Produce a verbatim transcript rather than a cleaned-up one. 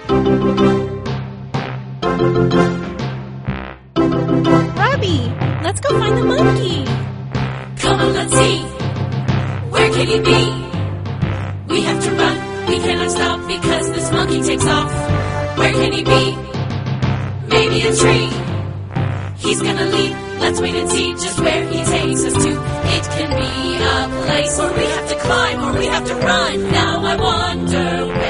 Robbie, let's go find the monkey. Come on, let's see. Where can he be? We have to run. We cannot stop because this monkey takes off. Where can he be? Maybe a tree. He's gonna leap. Let's wait and see just where he takes us to. It can be a place where we have to climb or we have to run. Now I wonder where